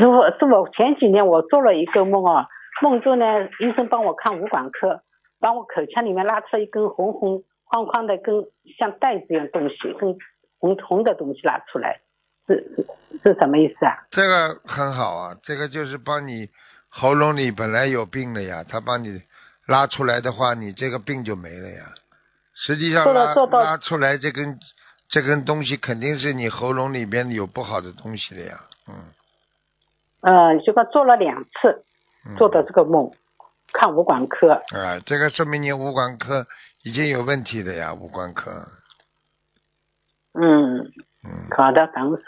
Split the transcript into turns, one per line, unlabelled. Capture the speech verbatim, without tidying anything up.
师傅，师傅，前几年我做了一个梦啊，梦中呢，医生帮我看五管科，把我口腔里面拉出来一根红红框框的，跟像带子一样东西，跟红红的东西拉出来，是是是什么意思啊？
这个很好啊，这个就是帮你喉咙里本来有病的呀，他帮你拉出来的话，你这个病就没了呀。实际上
做了
拉
做到，
拉出来这根这根东西肯定是你喉咙里边有不好的东西的呀，嗯。
呃，就说做了两次，做的这个梦，看五管科。
啊，这个说明你五官科已经有问题的呀，五官科。
嗯，
嗯。
好的，感恩师